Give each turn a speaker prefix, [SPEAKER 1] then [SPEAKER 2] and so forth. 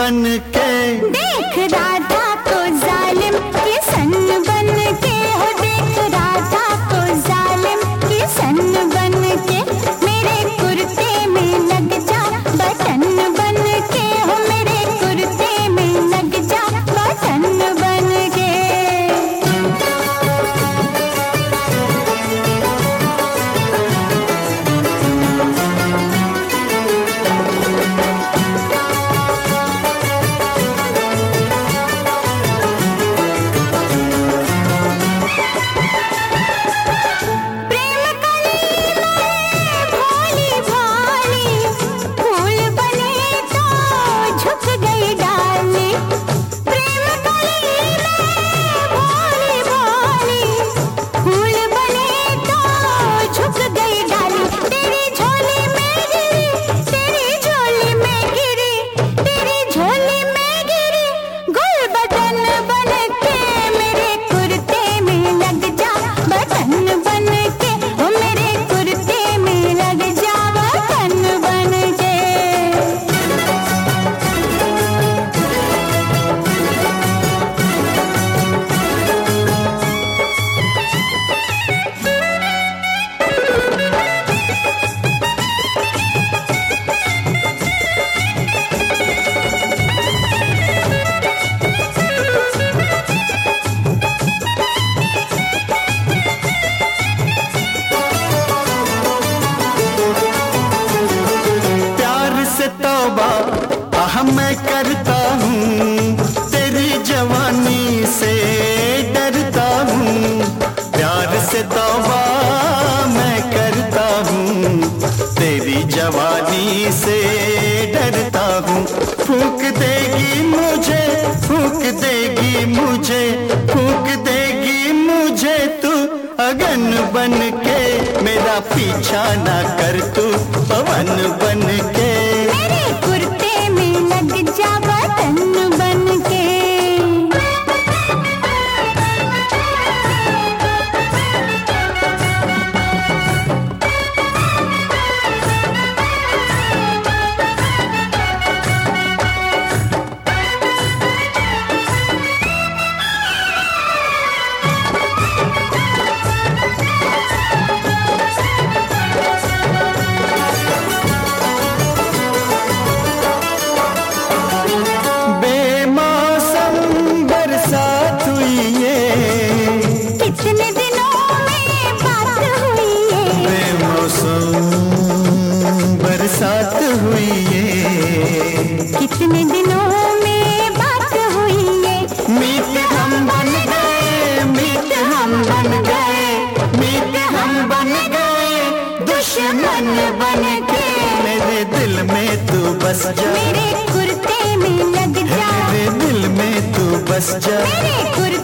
[SPEAKER 1] बन के।
[SPEAKER 2] देख राधा को जालिम की सन बन के हो, देख राधा को जालिम की सन बन के, मेरे कुर्ते में लग जा बटन बन के हो, मेरे कुर्ते में लग जा बटन बन के।
[SPEAKER 1] मैं करता हूँ तेरी जवानी से डरता हूँ, प्यार से तौबा मैं करता हूँ तेरी जवानी से डरता हूँ। फूंक देगी मुझे, फूंक देगी मुझे, फूंक देगी मुझे तू अगन बन के, मेरा पीछा ना कर तू पवन बन के।
[SPEAKER 2] मेरे कुर्ते में लग जा बटन बन के। कितने दिनों में बात हुई है,
[SPEAKER 1] बेमौसम बरसात हुई है,
[SPEAKER 2] कितने दिनों में बात हुई है।
[SPEAKER 1] मीत हम बन गए, मीत हम बन गए, मीत हम बन गए दुश्मन बन के। मेरे दिल में तू बस जा,
[SPEAKER 2] मेरे कुर्ते में लग जा,
[SPEAKER 1] मेरे दिल में तू बस जा,
[SPEAKER 2] मेरे कुर्ते